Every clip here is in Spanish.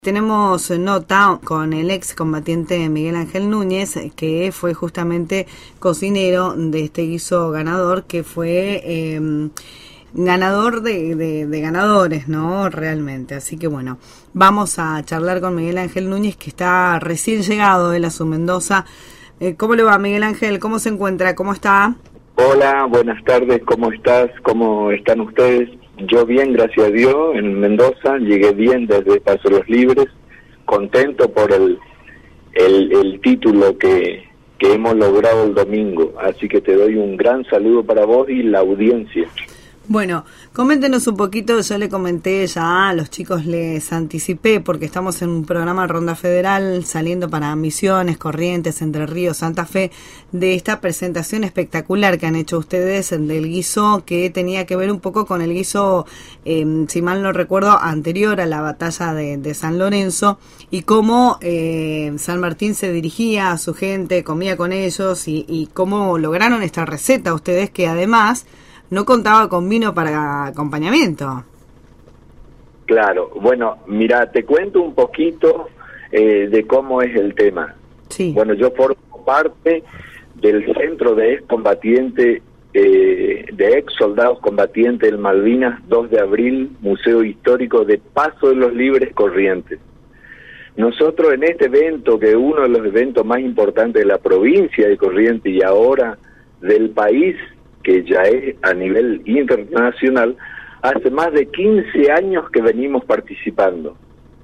Tenemos nota con el ex combatiente Miguel Ángel Núñez, que fue justamente cocinero de este guiso ganador, que fue ganador de ganadores, ¿no? Realmente. Así que bueno, vamos a charlar con Miguel Ángel Núñez, que está recién llegado él a su Mendoza. ¿Cómo le va, Miguel Ángel? ¿Cómo se encuentra? ¿Cómo está? Hola, buenas tardes, ¿cómo estás? ¿Cómo están ustedes? Yo bien, gracias a Dios, en Mendoza, llegué bien desde Paso de los Libres, contento por el título que hemos logrado el domingo, así que te doy un gran saludo para vos y la audiencia. Bueno, coméntenos un poquito, yo le comenté ya a los chicos, les anticipé, porque estamos en un programa Ronda Federal, saliendo para Misiones, Corrientes, Entre Ríos, Santa Fe, de esta presentación espectacular que han hecho ustedes del guiso, que tenía que ver un poco con el guiso, si mal no recuerdo, anterior a la batalla de San Lorenzo, y cómo San Martín se dirigía a su gente, comía con ellos, y cómo lograron esta receta ustedes, que además no contaba con vino para acompañamiento. Claro, bueno, mira, te cuento un poquito de cómo es el tema. Sí. Bueno, yo formo parte del Centro de Excombatientes, de ex soldados combatientes del Malvinas, 2 de abril, Museo Histórico de Paso de los Libres, Corrientes. Nosotros en este evento, que es uno de los eventos más importantes de la provincia de Corrientes y ahora del país, que ya es a nivel internacional, hace más de 15 años que venimos participando.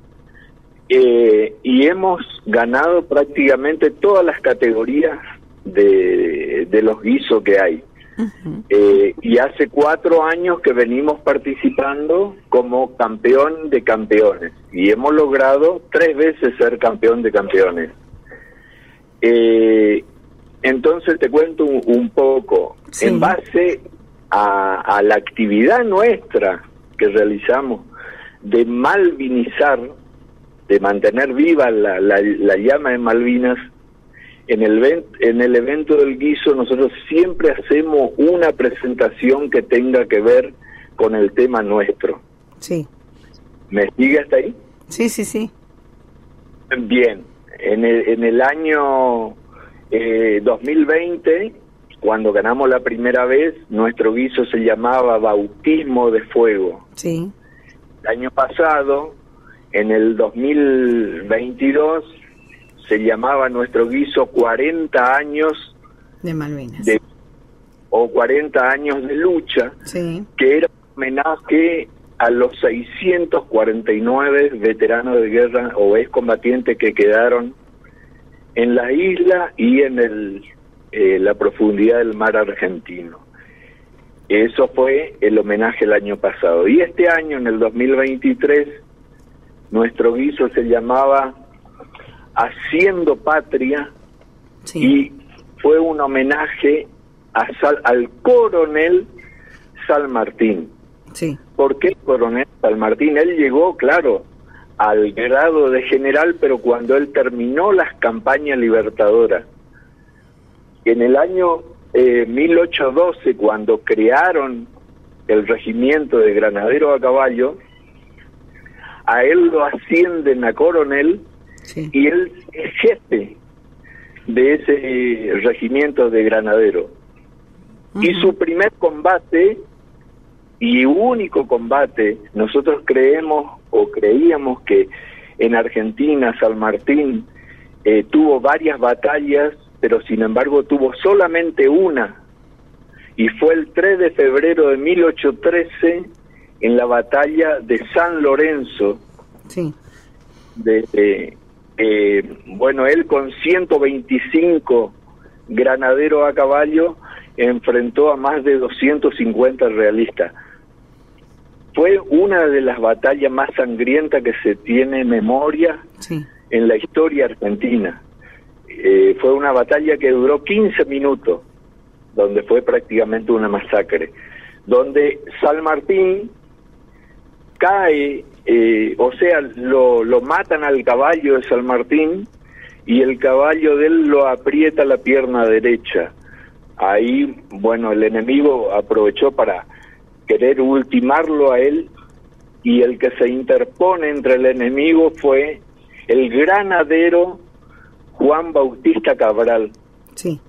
Y hemos ganado prácticamente todas las categorías de los guisos que hay. Uh-huh. Y hace 4 años que venimos participando como campeón de campeones. Y hemos logrado 3 veces ser campeón de campeones. Entonces te cuento un poco, sí. En base a la actividad nuestra que realizamos de malvinizar, de mantener viva la llama de Malvinas, en el evento del guiso nosotros siempre hacemos una presentación que tenga que ver con el tema nuestro. Sí. ¿Me sigue hasta ahí? Sí, sí, sí. Bien, en el año 2020, cuando ganamos la primera vez, nuestro guiso se llamaba Bautismo de Fuego. Sí. El año pasado, en el 2022, se llamaba nuestro guiso 40 años de Malvinas. O 40 años de lucha, sí. Que era un homenaje a los 649 veteranos de guerra o excombatientes que quedaron en la isla y en la profundidad del mar argentino. Eso fue el homenaje el año pasado. Y este año, en el 2023, nuestro guiso se llamaba Haciendo Patria, sí. Y fue un homenaje al coronel San Martín. Sí. ¿Por qué el coronel San Martín? Él llegó, claro, al grado de general, pero cuando él terminó las campañas libertadoras, en el año 1812, cuando crearon el regimiento de granaderos a caballo, a él lo ascienden a coronel, sí. Y él es jefe de ese regimiento de granaderos. Uh-huh. Y su primer combate y único combate, nosotros creíamos que en Argentina San Martín tuvo varias batallas, pero sin embargo tuvo solamente una, y fue el 3 de febrero de 1813 en la batalla de San Lorenzo. Sí. Bueno, él con 125 granaderos a caballo enfrentó a más de 250 realistas. Fue una de las batallas más sangrientas que se tiene en memoria, sí. En la historia argentina. Fue una batalla que duró 15 minutos, donde fue prácticamente una masacre, donde San Martín cae, o sea, lo matan al caballo de San Martín y el caballo de él lo aprieta la pierna derecha. Ahí, bueno, el enemigo aprovechó para querer ultimarlo a él y el que se interpone entre el enemigo fue el granadero Juan Bautista Cabral. Sí.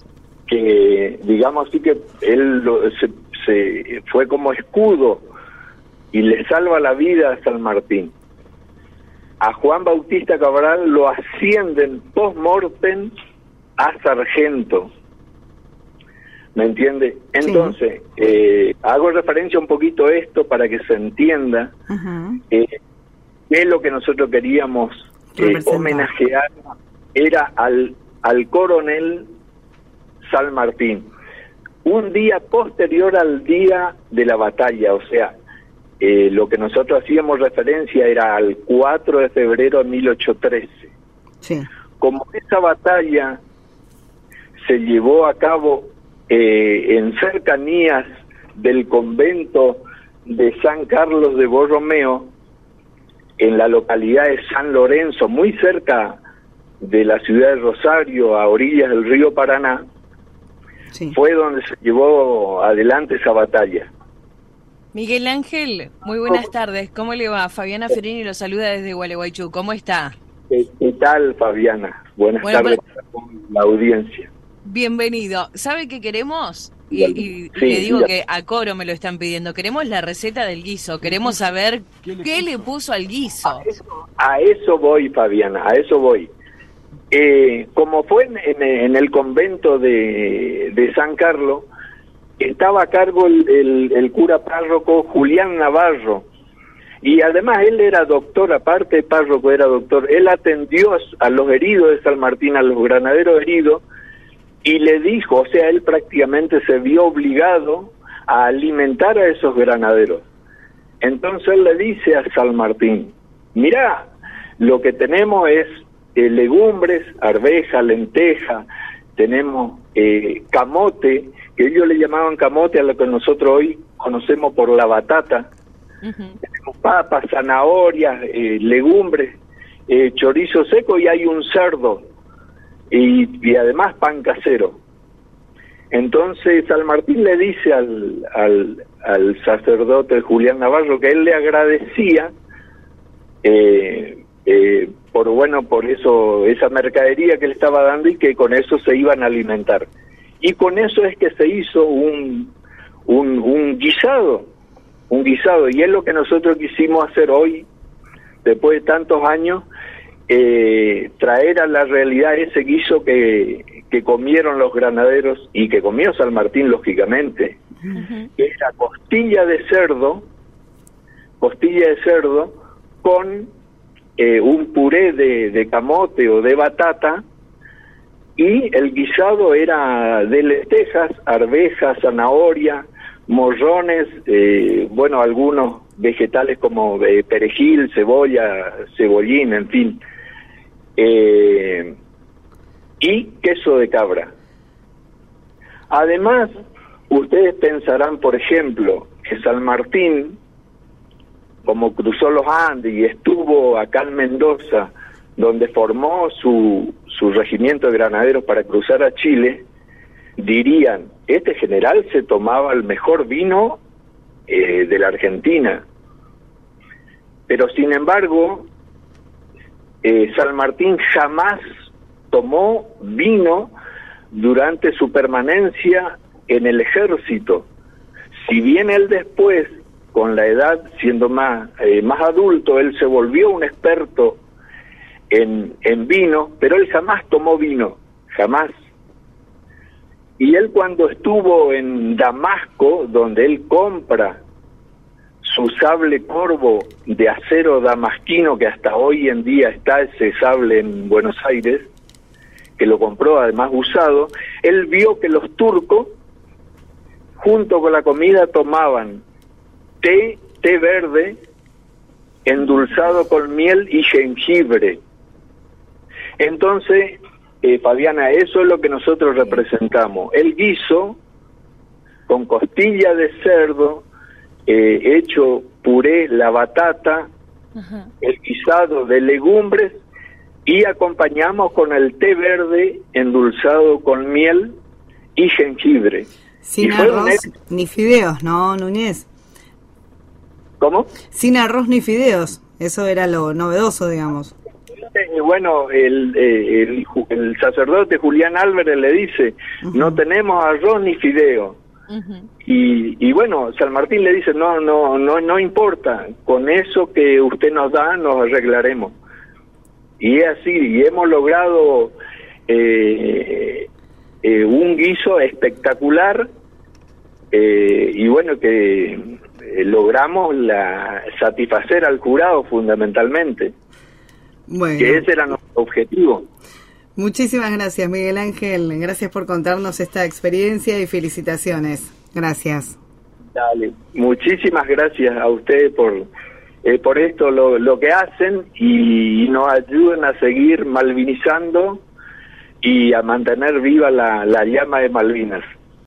Que digamos así que él se fue como escudo y le salva la vida a San Martín. A Juan Bautista Cabral lo ascienden post-mortem a sargento. ¿Me entiende? Entonces, hago referencia un poquito a esto para que se entienda qué es lo que nosotros queríamos homenajear. Era al coronel San Martín. Un día posterior al día de la batalla, o sea, lo que nosotros hacíamos referencia era al 4 de febrero de 1813. Sí. Como esa batalla se llevó a cabo en cercanías del convento de San Carlos de Borromeo, en la localidad de San Lorenzo, muy cerca de la ciudad de Rosario, a orillas del río Paraná, fue donde se llevó adelante esa batalla. Miguel Ángel, muy buenas tardes. ¿Cómo le va? Fabiana Ferini lo saluda desde Gualeguaychú. ¿Cómo está? ¿Qué tal, Fabiana? Buenas tardes para la audiencia. Bienvenido. ¿Sabe qué queremos? Y le digo que a coro me lo están pidiendo. Queremos la receta del guiso. Queremos saber qué le puso al guiso. A eso voy, Fabiana, a eso voy. Como fue en el convento de San Carlos, estaba a cargo el cura párroco Julián Navarro, y además él era doctor, aparte de párroco era doctor. Él atendió a los heridos de San Martín, a los granaderos heridos, y le dijo, o sea, él prácticamente se vio obligado a alimentar a esos granaderos. Entonces él le dice a San Martín: mirá, lo que tenemos es legumbres, arveja, lenteja, tenemos camote, que ellos le llamaban camote a lo que nosotros hoy conocemos por la batata. Tenemos papas, zanahorias, legumbres, chorizo seco, y hay un cerdo, y además pan casero. Entonces San Martín le dice al sacerdote Julián Navarro que él le agradecía por eso, esa mercadería que le estaba dando, y que con eso se iban a alimentar. Y con eso es que se hizo un guisado, y es lo que nosotros quisimos hacer hoy, después de tantos años, traer a la realidad ese guiso que comieron los granaderos y que comió San Martín, lógicamente, que era costilla de cerdo con un puré de camote o de batata, y el guisado era de lentejas, arvejas, zanahoria, morrones, algunos vegetales como perejil, cebolla, cebollín, en fin, y queso de cabra. Además, ustedes pensarán, por ejemplo, que San Martín, como cruzó los Andes y estuvo acá en Mendoza, donde formó su regimiento de granaderos para cruzar a Chile, dirían: este general se tomaba el mejor vino de la Argentina. Pero sin embargo, San Martín jamás tomó vino durante su permanencia en el ejército. Si bien él después, con la edad, siendo más adulto, él se volvió un experto en vino, pero él jamás tomó vino, jamás. Y él, cuando estuvo en Damasco, donde él compra su sable corvo de acero damasquino, que hasta hoy en día está ese sable en Buenos Aires, que lo compró además usado, él vio que los turcos, junto con la comida, tomaban té verde endulzado con miel y jengibre. Entonces, Fabiana, eso es lo que nosotros representamos: el guiso con costilla de cerdo, hecho puré, la batata, el guisado de legumbres, y acompañamos con el té verde endulzado con miel y jengibre. Sin arroz ni fideos, ¿no, Núñez? ¿Cómo? Sin arroz ni fideos, eso era lo novedoso, digamos. Bueno, el sacerdote Julián Álvarez le dice, no tenemos arroz ni fideo. Y bueno, San Martín le dice, no importa, con eso que usted nos da nos arreglaremos. Y es así, y hemos logrado un guiso espectacular, y bueno, que logramos satisfacer al jurado fundamentalmente. Bueno. Que ese era nuestro objetivo. Muchísimas gracias, Miguel Ángel. Gracias por contarnos esta experiencia y felicitaciones. Gracias. Dale, muchísimas gracias a ustedes por esto, lo que hacen y nos ayudan a seguir malvinizando y a mantener viva la llama de Malvinas.